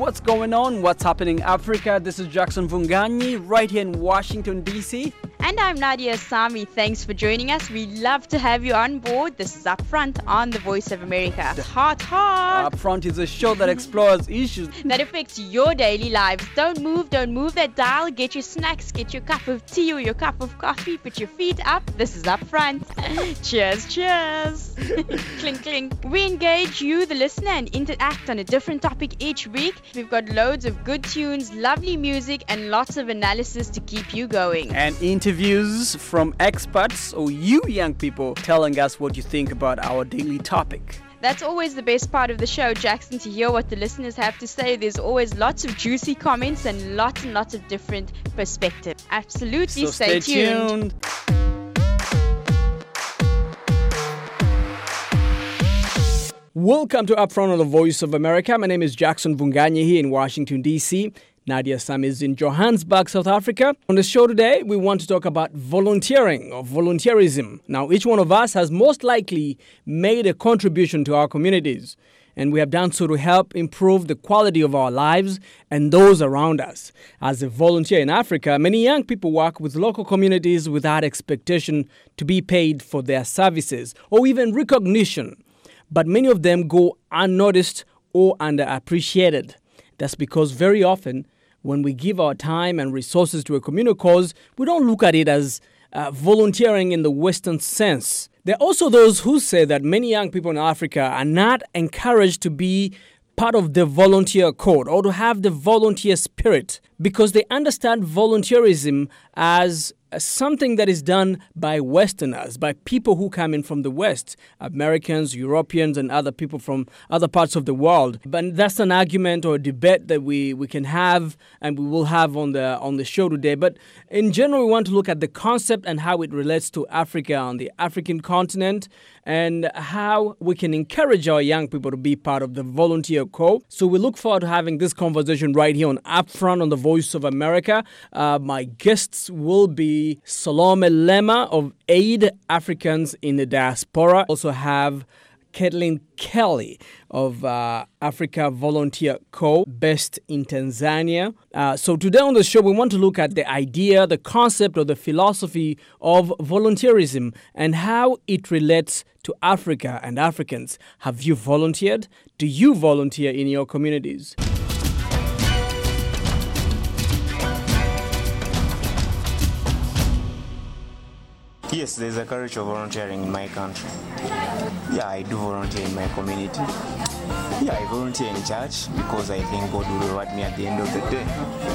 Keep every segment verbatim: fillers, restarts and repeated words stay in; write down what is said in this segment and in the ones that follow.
what's going on? What's happening in Africa? This is Jackson Vunganyi right here in Washington, D C. And I'm Nadia Sami. Thanks for joining us. We love to have you on board. This is Upfront on the Voice of America. Hot, hot. Upfront is a show that explores issues that affects your daily lives. Don't move, don't move that dial. Get your snacks, get your cup of tea or your cup of coffee. Put your feet up. This is Upfront. Cheers, cheers. Clink, clink. We engage you, the listener, and interact on a different topic each week. We've got loads of good tunes, lovely music, and lots of analysis to keep you going. And interviews from experts or you young people telling us what you think about our daily topic. That's always the best part of the show, Jackson, to hear what the listeners have to say. There's always lots of juicy comments and lots and lots of different perspectives. Absolutely, so stay, stay tuned. tuned. Welcome to Upfront on the Voice of America. My name is Jackson Vunganyi here in Washington, D C. Nadia Sam is in Johannesburg, South Africa. On the show today, we want to talk about volunteering or volunteerism. Now, each one of us has most likely made a contribution to our communities, and we have done so to help improve the quality of our lives and those around us. As a volunteer in Africa, many young people work with local communities without expectation to be paid for their services or even recognition. But many of them go unnoticed or underappreciated. That's because very often, when we give our time and resources to a communal cause, we don't look at it as uh, volunteering in the Western sense. There are also those who say that many young people in Africa are not encouraged to be part of the volunteer code or to have the volunteer spirit because they understand volunteerism as something that is done by Westerners, by people who come in from the West, Americans, Europeans, and other people from other parts of the world. But that's an argument or a debate that we, we can have and we will have on the on the show today. But in general, we want to look at the concept and how it relates to Africa on the African continent and how we can encourage our young people to be part of the volunteer corps. So we look forward to having this conversation right here on Upfront on the Voice of America. Uh, my guests will be Salome Lema of Aid Africans in the Diaspora. Also have Kathleen Kelly of uh, Africa Volunteer Co. based in Tanzania. Uh, so today on the show, we want to look at the idea, the concept, or the philosophy of volunteerism and how it relates to Africa and Africans. Have you volunteered? Do you volunteer in your communities? Yes, there's a culture of volunteering in my country. Yeah, I do volunteer in my community. Yeah, I volunteer in church because I think God will reward me at the end of the day.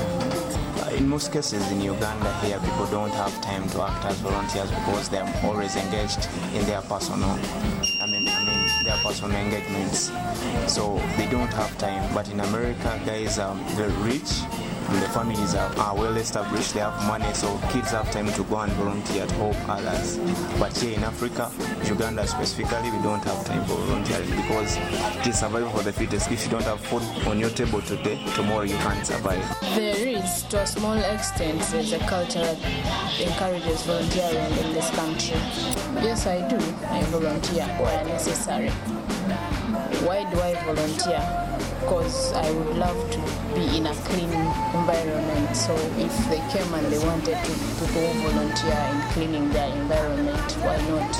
Uh, in most cases in Uganda here, people don't have time to act as volunteers because they're always engaged in their personal, I mean, I mean, their personal engagements. So they don't have time. But in America, guys are very rich. And the families are, are well established, they have money, so kids have time to go and volunteer to help others. But here in Africa, Uganda specifically, we don't have time for volunteering because it is survival for the fittest. If you don't have food on your table today, tomorrow you can't survive. There is, to a small extent, there's a culture that encourages volunteering in this country. Yes, I do. I volunteer where necessary. Why do I volunteer? Because I would love to be in a clean environment. So if they came and they wanted to, to go volunteer in cleaning their environment, why not?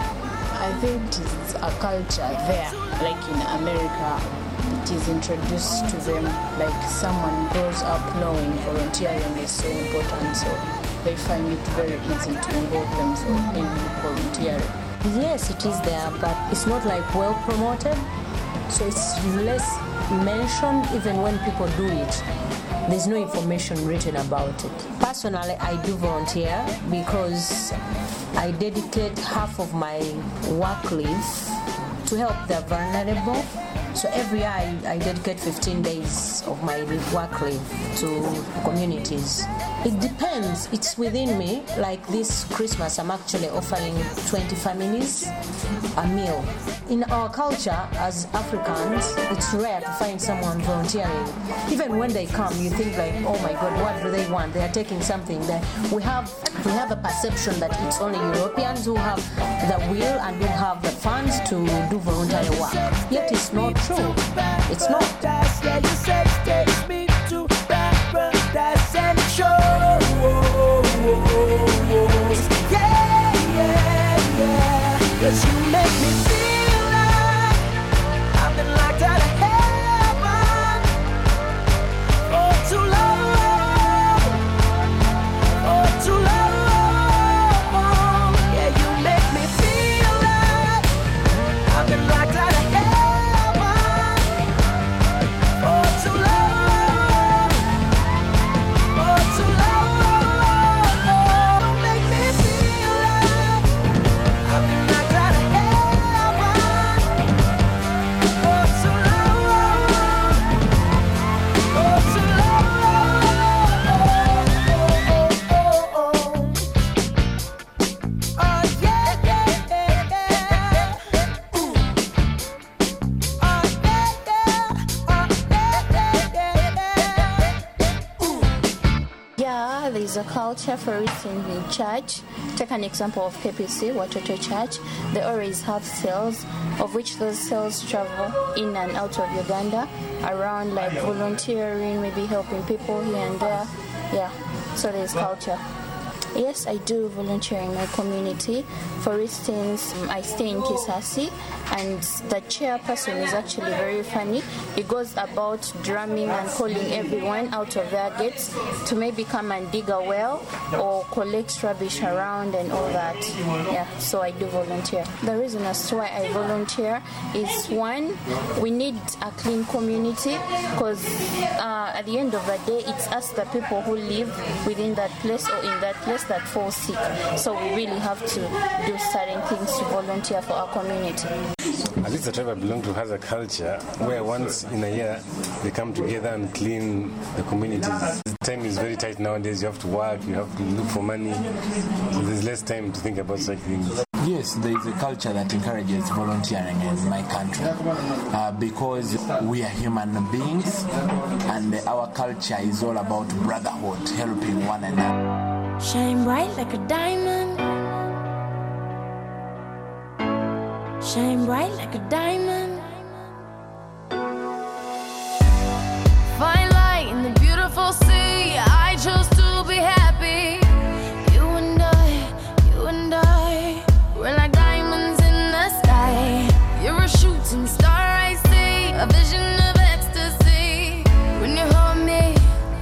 I think it's a culture there, like in America, it is introduced to them, like someone grows up knowing volunteering is so important, so they find it very easy to involve themselves in volunteering. Yes, it is there, but it's not like well promoted, so it's less mentioned even when people do it. There's no information written about it. Personally, I do volunteer because I dedicate half of my work leave to help the vulnerable. So every year I, I dedicate fifteen days of my work leave to communities. It depends. It's within me. Like this Christmas, I'm actually offering twenty families a meal. In our culture as Africans, it's rare to find someone volunteering. Even when they come, you think like, oh my God, what do they want? They are taking something that we have. We have a perception that it's only Europeans who have the will and who have the funds to do voluntary work. Yet it's not true. It's not. is a culture, for instance, in church. Take an example of K P C, Watoto Church. They always have sales, of which those sales travel in and out of Uganda, around like volunteering, maybe helping people here and there. Yeah, so there's culture. Yes, I do volunteer in my community. For instance, I stay in Kisasi, and the chairperson is actually very funny. He goes about drumming and calling everyone out of their gates to maybe come and dig a well or collect rubbish around and all that. Yeah, so I do volunteer. The reason as to why I volunteer is, one, we need a clean community, because uh, at the end of the day, it's us, the people who live within that place or in that place, that fall sick. So we really have to do certain things to volunteer for our community. At least the tribe I belong to has a culture where once in a year they come together and clean the communities. The time is very tight nowadays. You have to work, you have to look for money. So there's less time to think about such things. Yes, there is a culture that encourages volunteering in my country uh, because we are human beings and our culture is all about brotherhood, helping one another. Shine bright like a diamond. Shine bright like a diamond. Find light in the beautiful sea. I chose to be happy. You and I, you and I, we're like diamonds in the sky. You're a shooting star, I see, a vision of ecstasy. When you hold me,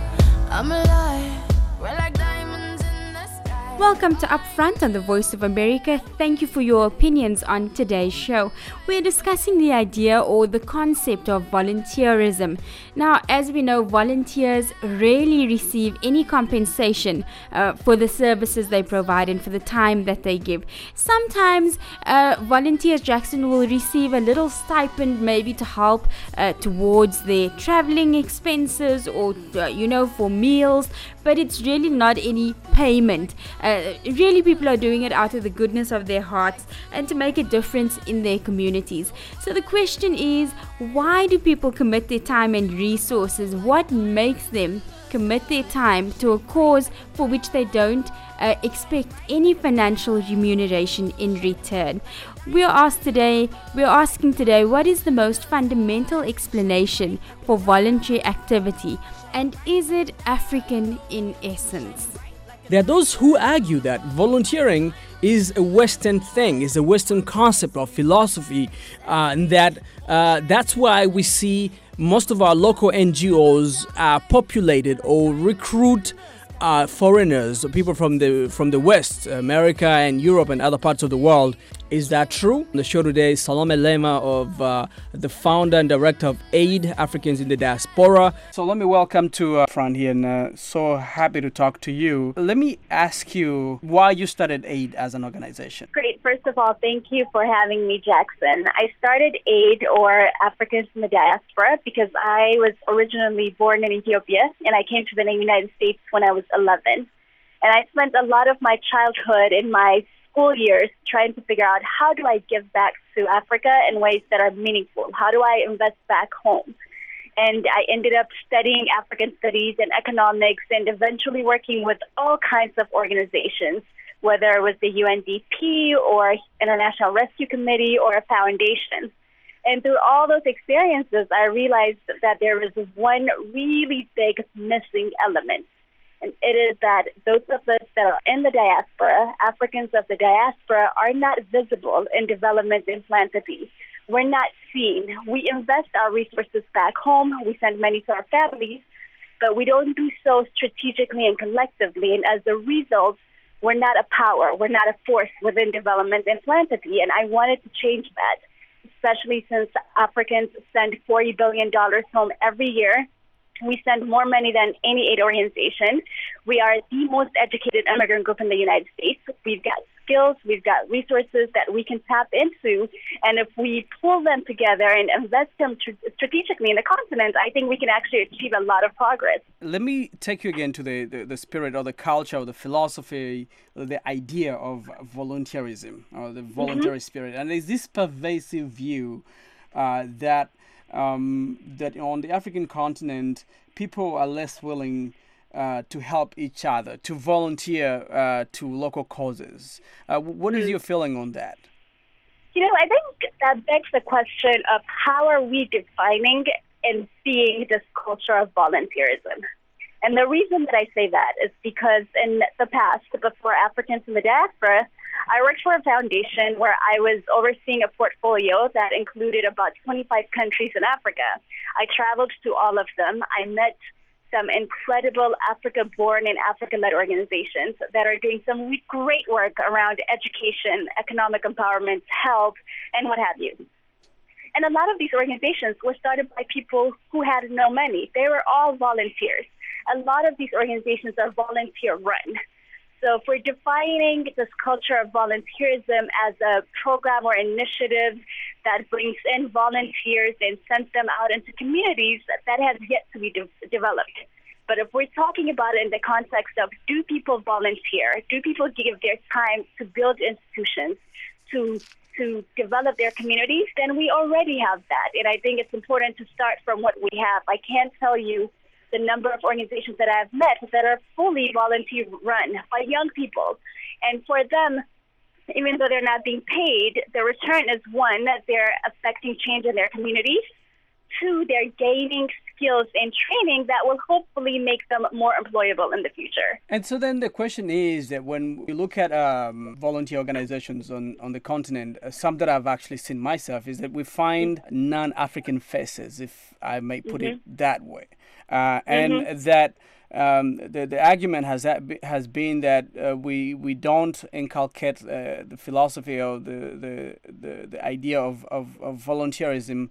I'm alive. We're like diamonds in the sky. Welcome to Upfront on the Voice of America. Thank you for your opinions on today's show. We're discussing the idea or the concept of volunteerism. Now, as we know, volunteers rarely receive any compensation uh, for the services they provide and for the time that they give. Sometimes uh, volunteers, Jackson, will receive a little stipend maybe to help uh, towards their traveling expenses or, uh, you know, for meals, but it's really not any payment. Uh, really, people are doing it out of the goodness of their hearts and to make a difference in their communities. So the question is, why do people commit their time and resources? What makes them commit their time to a cause for which they don't uh, expect any financial remuneration in return? We are asked today, we are asking today, what is the most fundamental explanation for voluntary activity, and is it African in essence? There are those who argue that volunteering is a Western thing, is a Western concept of philosophy, uh, and that uh, that's why we see most of our local N G Os are populated or recruit uh, foreigners, people from the from the West, America and Europe and other parts of the world. Is that true? On the show today, Salome Lema, of uh, the founder and director of AID, Africans in the Diaspora. So let me welcome to uh, front here, and uh, so happy to talk to you. Let me ask you why you started AID as an organization. Great. First of all, thank you for having me, Jackson. I started AID, or Africans in the Diaspora, because I was originally born in Ethiopia, and I came to the United States when I was eleven. And I spent a lot of my childhood in my school years trying to figure out, how do I give back to Africa in ways that are meaningful? How do I invest back home? And I ended up studying African studies and economics and eventually working with all kinds of organizations, whether it was the U N D P or International Rescue Committee or a foundation. And through all those experiences, I realized that there was one really big missing element. And it is that those of us that are in the diaspora, Africans of the diaspora, are not visible in development and philanthropy. We're not seen. We invest our resources back home. We send money to our families, but we don't do so strategically and collectively. And as a result, we're not a power. We're not a force within development and philanthropy. And I wanted to change that, especially since Africans send forty billion dollars home every year. We send more money than any aid organization. We are the most educated immigrant group in the United States. We've got skills, we've got resources that we can tap into. And if we pull them together and invest them tr- strategically in the continent, I think we can actually achieve a lot of progress. Let me take you again to the, the, the spirit or the culture or the philosophy, or the idea of volunteerism or the voluntary mm-hmm. spirit. And there's this pervasive view uh, that Um, that on the African continent, people are less willing uh, to help each other, to volunteer uh, to local causes. Uh, what is your feeling on that? You know, I think that begs the question of how are we defining and seeing this culture of volunteerism? And the reason that I say that is because in the past, before Africans in the Diaspora, I worked for a foundation where I was overseeing a portfolio that included about twenty-five countries in Africa. I traveled to all of them. I met some incredible Africa-born and Africa-led organizations that are doing some great work around education, economic empowerment, health, and what have you. And a lot of these organizations were started by people who had no money. They were all volunteers. A lot of these organizations are volunteer-run. So if we're defining this culture of volunteerism as a program or initiative that brings in volunteers and sends them out into communities, that has yet to be de- developed. But if we're talking about it in the context of do people volunteer, do people give their time to build institutions, to to develop their communities, then we already have that. And I think it's important to start from what we have. I can't tell you the number of organizations that I've met that are fully volunteer-run by young people. And for them, even though they're not being paid, the return is, one, that they're affecting change in their communities. Two, they're gaining skills and training that will hopefully make them more employable in the future. And so then the question is that when we look at um, volunteer organizations on, on the continent, uh, some that I've actually seen myself is that we find mm-hmm. non-African faces, if I may put mm-hmm. it that way. Uh, and mm-hmm. that um, the the argument has that has been that uh, we we don't inculcate uh, the philosophy or the the, the, the idea of, of, of volunteerism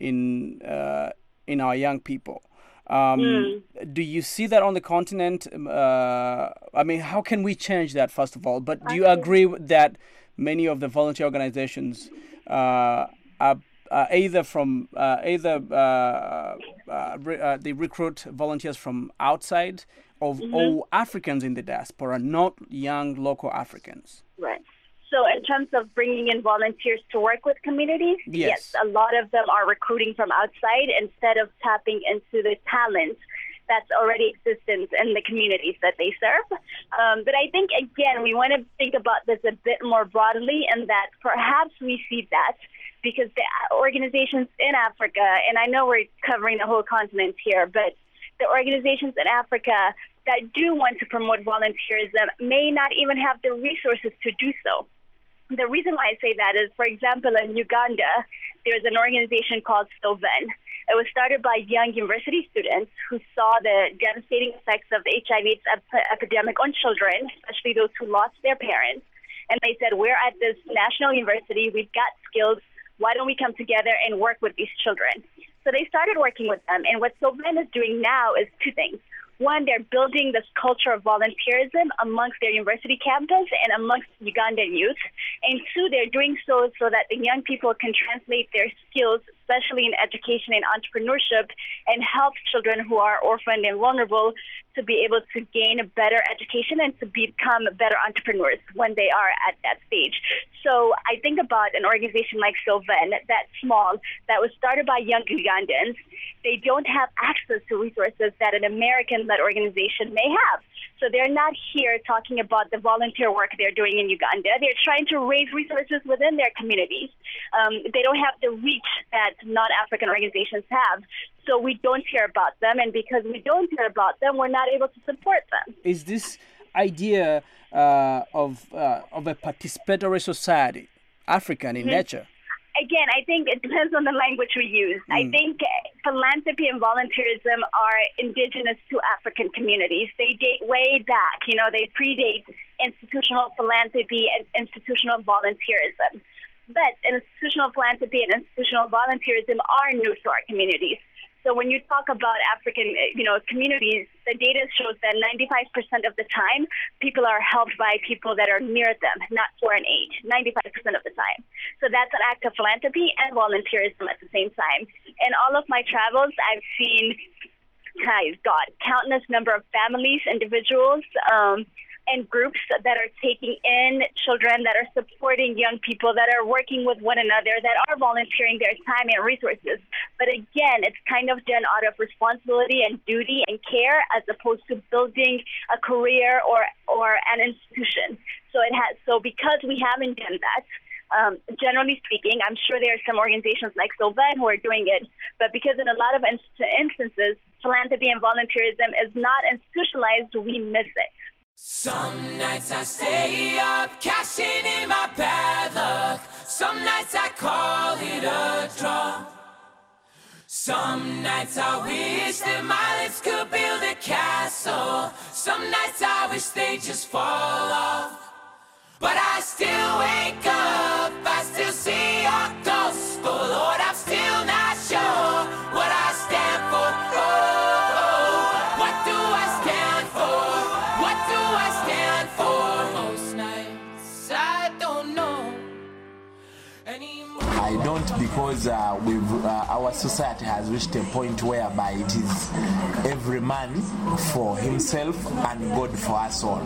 in uh, in our young people. Um, mm. Do you see that on the continent? Uh, I mean, how can we change that, first of all? But do you agree that many of the volunteer organizations uh, are Uh, either from uh, either uh, uh, re- uh, they recruit volunteers from outside of mm-hmm. all Africans in the diaspora, not young local Africans? Right. So in terms of bringing in volunteers to work with communities, yes, yes a lot of them are recruiting from outside instead of tapping into the talent that's already existent in the communities that they serve. Um, but I think, again, we want to think about this a bit more broadly, and that perhaps we see that because the organizations in Africa, and I know we're covering the whole continent here, but the organizations in Africa that do want to promote volunteerism may not even have the resources to do so. The reason why I say that is, for example, in Uganda, there's an organization called Sylvan. It was started by young university students who saw the devastating effects of the H I V ep- epidemic on children, especially those who lost their parents. And they said, we're at this national university, we've got skills, why don't we come together and work with these children? So they started working with them. And what Sylvan is doing now is two things. One, they're building this culture of volunteerism amongst their university campus and amongst Ugandan youth. And two, they're doing so so that the young people can translate their skills, especially in education and entrepreneurship, and help children who are orphaned and vulnerable to be able to gain a better education and to become better entrepreneurs when they are at that stage. So I think about an organization like Sylvan, that small, that was started by young Ugandans. They don't have access to resources that an American-led organization may have. So they're not here talking about the volunteer work they're doing in Uganda. They're trying to raise resources within their communities. Um, they don't have the reach that non-African organizations have. So we don't hear about them. And because we don't hear about them, we're not able to support them. Is this idea uh, of uh, of a participatory society African in mm-hmm. nature? Again, I think it depends on the language we use. Mm. I think philanthropy and volunteerism are indigenous to African communities. They date way back. You know, they predate institutional philanthropy and institutional volunteerism. But institutional philanthropy and institutional volunteerism are new to our communities. So when you talk about African, you know, communities, the data shows that ninety-five percent of the time, people are helped by people that are near them, not foreign aid, ninety-five percent of the time. So that's an act of philanthropy and volunteerism at the same time. In all of my travels, I've seen, guys, God, countless number of families, individuals, um, and groups that are taking in children, that are supporting young people, that are working with one another, that are volunteering their time and resources. But again, it's kind of done out of responsibility and duty and care, as opposed to building a career or or an institution. So it has. So because we haven't done that, um, generally speaking, I'm sure there are some organizations like Sylvan who are doing it. But because in a lot of inst- instances, philanthropy and volunteerism is not institutionalized, we miss it. Some nights I stay up, cashing in my bad luck. Some nights I call it a draw. Some nights I wish that my lips could build a castle. Some nights I wish they just fall off. But I still wake up, I still see your ghost. Oh Lord, I'm still not sure what I stand for. Oh, oh, what do I stand for? What do I stand for? Most nights I don't know anymore. I don't, because uh, we've, uh, our society has reached a point whereby it is every man for himself and God for us all.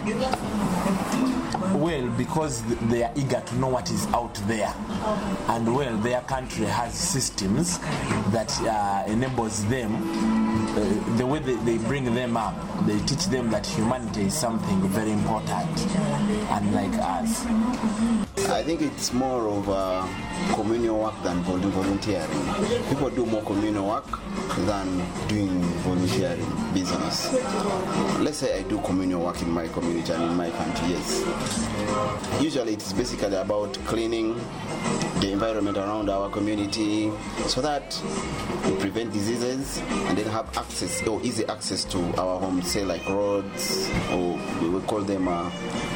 Well, because they are eager to know what is out there, and well, their country has systems that uh, enables them, uh, the way they, they bring them up, they teach them that humanity is something very important, unlike us. I think it's more of uh, communal work than volunteering. People do more communal work than doing volunteering business. Let's say I do communal work in my community and in my country, yes. Usually it's basically about cleaning the environment around our community so that we prevent diseases and then have access, or easy access to our homes, say like roads, or we will call them uh,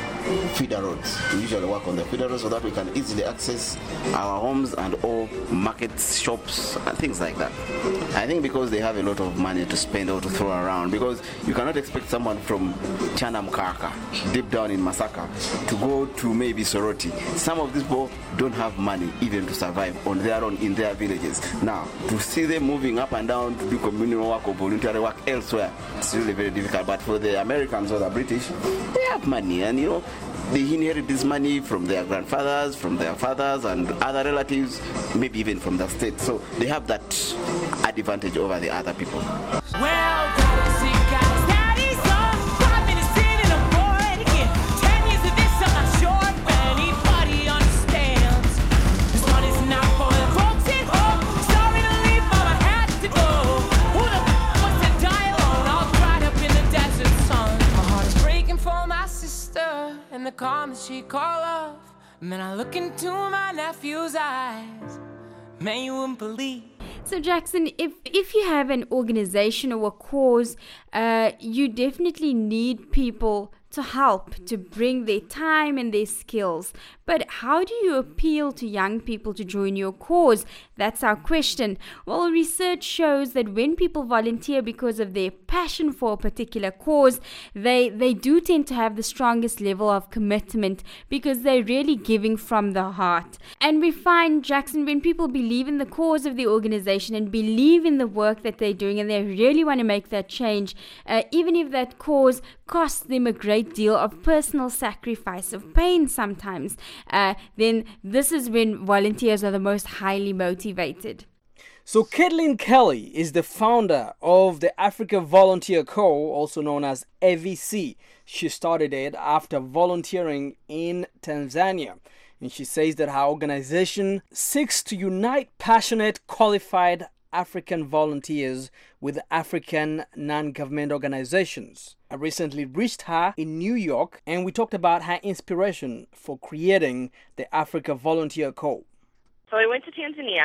feeder roads. We usually work on the feeder roads so that we can easily access our homes and all markets, shops, and things like that. I think because they have a lot of money to spend or to throw around, because you cannot expect someone from Chanamkaka, deep down in Masaka, to go to maybe Soroti. Some of these people don't have money even to survive on their own in their villages. Now, to see them moving up and down to do communal work or voluntary work elsewhere, it's really very difficult. But for the Americans or the British, they have money, and you know, they inherit this money from their grandfathers, from their fathers and other relatives, maybe even from the state. So they have that advantage over the other people. Well, guys, you guys, that is all. Five minutes in and I'm bored again. Ten years of this, I'm not sure if anybody understands. This one is not for the folks at home. Sorry to leave, but I had to go. Who the f*** wants to die alone, all dried up in the desert sun? My heart is breaking for my sister and the comments she call off. And then I look into my nephew's eyes. Man, you wouldn't believe. So Jackson, if if you have an organization or a cause, uh, you definitely need people to help, to bring their time and their skills. But how do you appeal to young people to join your cause? That's our question. Well, research shows that when people volunteer because of their passion for a particular cause, they, they do tend to have the strongest level of commitment because they're really giving from the heart. And we find, Jackson, when people believe in the cause of the organization and believe in the work that they're doing and they really want to make that change, uh, even if that cause costs them a great deal of personal sacrifice, of pain sometimes, uh, then this is when volunteers are the most highly motivated. So Caitlin Kelly is the founder of the Africa Volunteer Co., also known as A V C. She started it after volunteering in Tanzania. And she says that her organization seeks to unite passionate, qualified African volunteers with African non-government organizations. I recently reached her in New York and we talked about her inspiration for creating the Africa Volunteer Co. So I went to Tanzania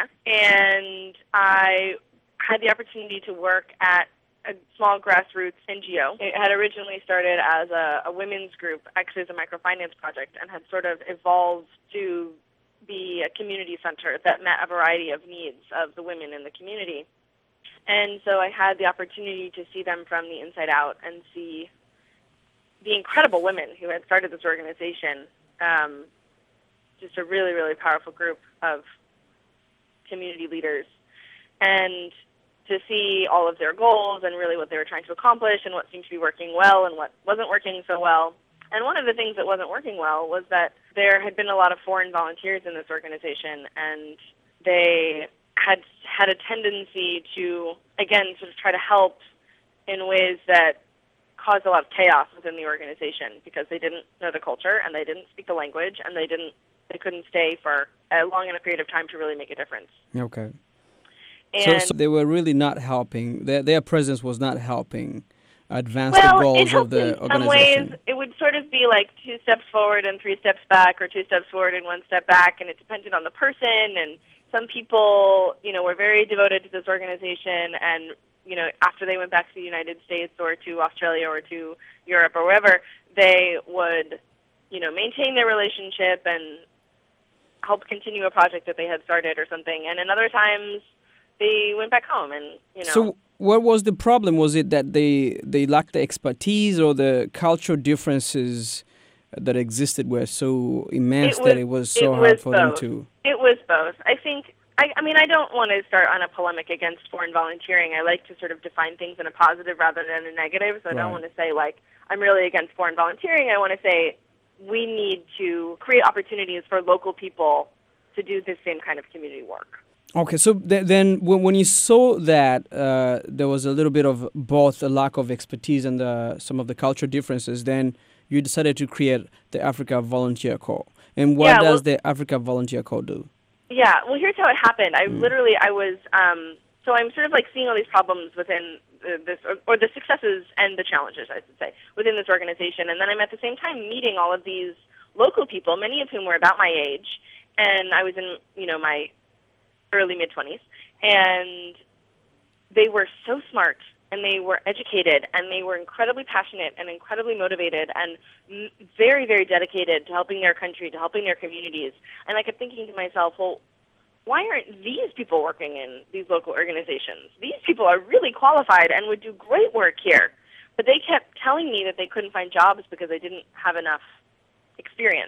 and I had the opportunity to work at a small grassroots N G O. It had originally started as a, a women's group, actually as a microfinance project, and had sort of evolved to be a community center that met a variety of needs of the women in the community. And so I had the opportunity to see them from the inside out and see the incredible women who had started this organization. Um, just a really, really powerful group of community leaders. And to see all of their goals and really what they were trying to accomplish and what seemed to be working well and what wasn't working so well. And one of the things that wasn't working well was that there had been a lot of foreign volunteers in this organization, and they had had a tendency to, again, sort of try to help in ways that caused a lot of chaos within the organization because they didn't know the culture and they didn't speak the language and they didn't they couldn't stay for a long enough period of time to really make a difference. Okay. And so, so they were really not helping. Their their presence was not helping advance well, the goals it helped of the in some organization. ways. It would sort of be like two steps forward and three steps back, or two steps forward and one step back, and it depended on the person. And some people, you know, were very devoted to this organization, and you know, after they went back to the United States or to Australia or to Europe or wherever, they would, you know, maintain their relationship and help continue a project that they had started or something. And in other times, they went back home and, you know. So what was the problem? Was it that they, they lacked the expertise, or the cultural differences that existed were so immense It was- that it was so it hard was for them both. to... It was both. I think, I, I mean, I don't want to start on a polemic against foreign volunteering. I like to sort of define things in a positive rather than a negative, so I Right. don't want to say, like, I'm really against foreign volunteering. I want to say we need to create opportunities for local people to do the same kind of community work. Okay, so th- then when, when you saw that uh, there was a little bit of both a lack of expertise and uh, some of the cultural differences, then you decided to create the Africa Volunteer Corps. And what Yeah, well- does the Africa Volunteer Corps do? Yeah, well, here's how it happened. I literally, I was, um, so I'm sort of like seeing all these problems within uh, this, or, or the successes and the challenges, I should say, within this organization. And then I'm at the same time meeting all of these local people, many of whom were about my age. And I was in, you know, my early mid-twenties. And they were so smart, and they were educated, and they were incredibly passionate and incredibly motivated and m- very, very dedicated to helping their country, to helping their communities. And I kept thinking to myself, well, why aren't these people working in these local organizations? These people are really qualified and would do great work here. But they kept telling me that they couldn't find jobs because they didn't have enough experience.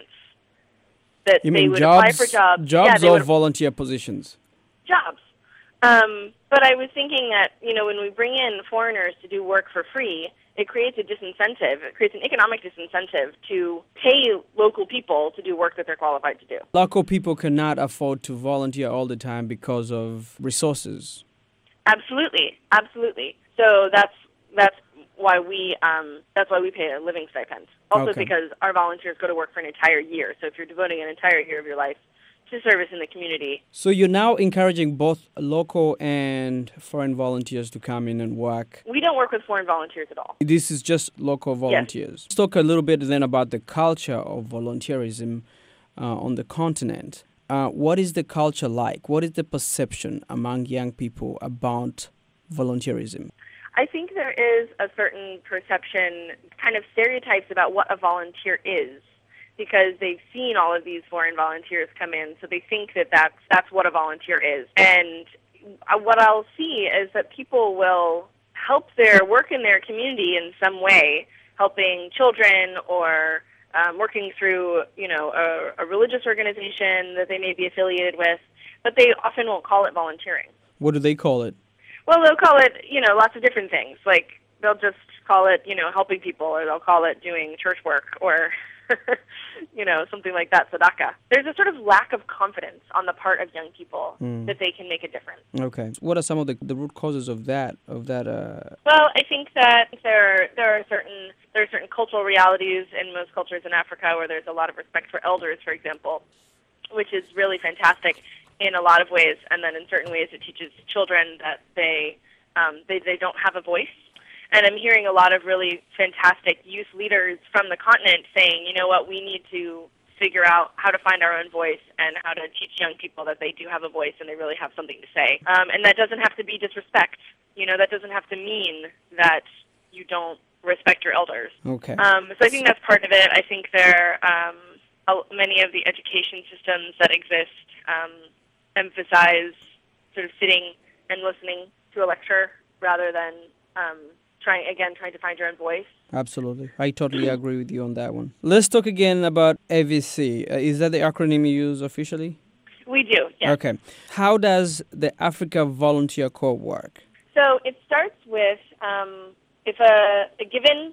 That You they mean would jobs, apply for jobs. jobs yeah, they or would, volunteer positions? jobs. Um, but I was thinking that, you know, when we bring in foreigners to do work for free, it creates a disincentive. It creates an economic disincentive to pay local people to do work that they're qualified to do. Local people cannot afford to volunteer all the time because of resources. Absolutely, absolutely. So that's that's why we um, that's why we pay a living stipend. Also Okay. because our volunteers go to work for an entire year. So if you're devoting an entire year of your life to service in the community, So you're now encouraging both local and foreign volunteers to come in and work. we don't work with foreign volunteers at all. This is just local volunteers. Let's talk a little bit then about the culture of volunteerism uh, on the continent. Uh, what is the culture like? What is the perception among young people about volunteerism? I think there is a certain perception, kind of stereotypes about what a volunteer is, because they've seen all of these foreign volunteers come in, so they think that that's, that's what a volunteer is. And uh, what I'll see is that people will help their work in their community in some way, helping children or um, working through, you know, a, a religious organization that they may be affiliated with, but they often won't call it volunteering. What do they call it? Well, they'll call it, you know, lots of different things. Like, they'll just call it, you know, helping people, or they'll call it doing church work, or, you know, something like that, tzedakah. There's a sort of lack of confidence on the part of young people Mm. that they can make a difference. Okay. What are some of the, the root causes of that? Of that? Uh, Well, I think that there there are certain there are certain cultural realities in most cultures in Africa where there's a lot of respect for elders, for example, which is really fantastic in a lot of ways. And then in certain ways, it teaches children that they um, they they don't have a voice. And I'm hearing a lot of really fantastic youth leaders from the continent saying, you know what, we need to figure out how to find our own voice and how to teach young people that they do have a voice and they really have something to say. Um, and that doesn't have to be disrespect. You know, that doesn't have to mean that you don't respect your elders. okay. Um, so I think that's part of it. I think there um, uh, many of the education systems that exist um, emphasize sort of sitting and listening to a lecture rather than um, trying, again, trying to find your own voice. Absolutely. I totally agree with you on that one. Let's talk again about A V C. Uh, is that the acronym you use officially? We do, yes. Okay. How does the Africa Volunteer Corps work? So it starts with um, if a, a given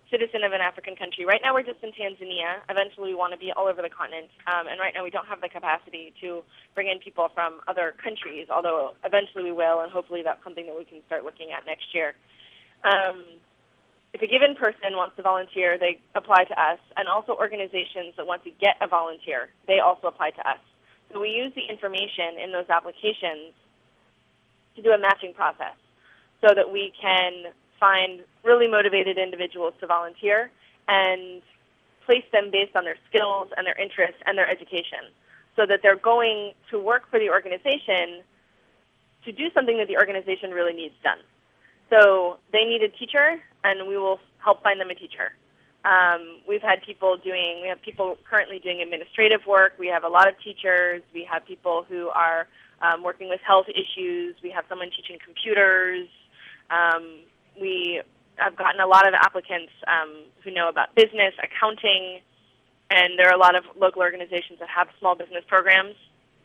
citizen of an African country. Right now we're just in Tanzania. Eventually we want to be all over the continent. Um, and right now we don't have the capacity to bring in people from other countries, although eventually we will, and hopefully that's something that we can start looking at next year. Um, if a given person wants to volunteer, they apply to us, and also organizations that want to get a volunteer, they also apply to us. So we use the information in those applications to do a matching process so that we can find really motivated individuals to volunteer and place them based on their skills and their interests and their education, so that they're going to work for the organization to do something that the organization really needs done. So they need a teacher, and we will help find them a teacher. Um, we've had people doing, we have people currently doing administrative work. We have a lot of teachers. We have people who are um, working with health issues. We have someone teaching computers. Um, we have gotten a lot of applicants um, who know about business, accounting, and there are a lot of local organizations that have small business programs.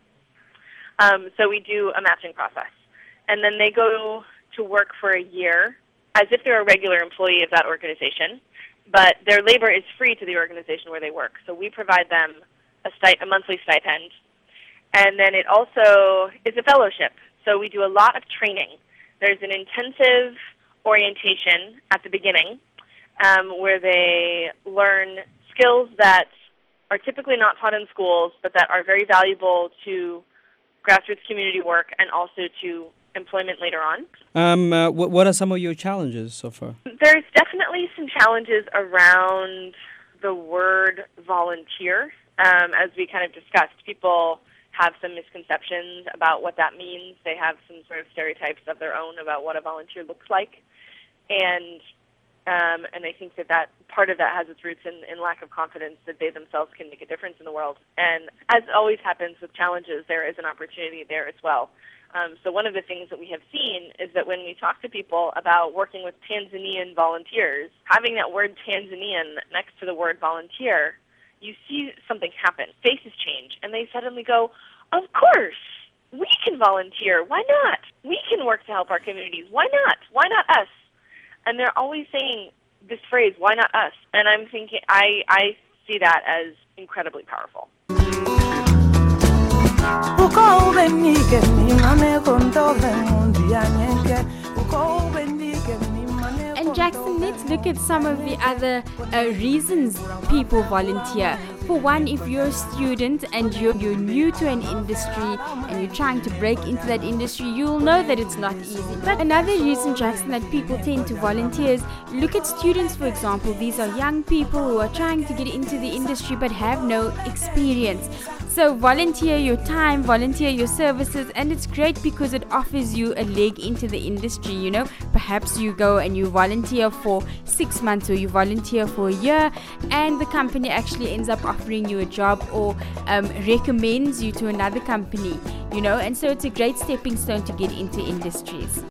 Um, so we do a matching process. And then they go to work for a year as if they're a regular employee of that organization, but their labor is free to the organization where they work. So we provide them a, sti- a monthly stipend. And then it also is a fellowship. So we do a lot of training. There's an intensive orientation at the beginning um, where they learn skills that are typically not taught in schools, but that are very valuable to grassroots community work and also to employment later on. Um, uh, what, what are some of your challenges so far? There's definitely some challenges around the word volunteer. Um, as we kind of discussed, people have some misconceptions about what that means. They have some sort of stereotypes of their own about what a volunteer looks like. And um, and I think that, that part of that has its roots in, in lack of confidence that they themselves can make a difference in the world. And as always happens with challenges, there is an opportunity there as well. Um, so one of the things that we have seen is that when we talk to people about working with Tanzanian volunteers, having that word Tanzanian next to the word volunteer, you see something happen. Faces change, and they suddenly go, of course, we can volunteer. Why not? We can work to help our communities. Why not? Why not us? And they're always saying this phrase, why not us? And I'm thinking, I, I see that as incredibly powerful. And Jackson, let's look at some of the other uh, reasons people volunteer. For one, if you're a student and you're, you're new to an industry and you're trying to break into that industry, you'll know that it's not easy. But another reason, Jackson, that people tend to volunteer is look at students, for example. These are young people who are trying to get into the industry but have no experience. So volunteer your time, volunteer your services, and it's great because it offers you a leg into the industry, you know. Perhaps you go and you volunteer for six months or you volunteer for a year, and the company actually ends up offering you a job or um, recommends you to another company, you know. And so it's a great stepping stone to get into industries.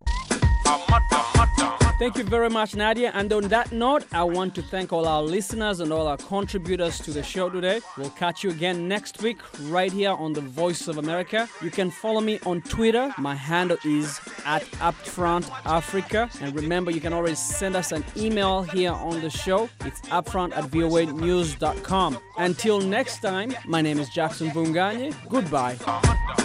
Thank you very much, Nadia. And on that note, I want to thank all our listeners and all our contributors to the show today. We'll catch you again next week right here on The Voice of America. You can follow me on Twitter. My handle is at Upfront Africa. And remember, you can always send us an email here on the show. It's upfront at v o a news dot com. Until next time, my name is Jackson Vunganye. Goodbye.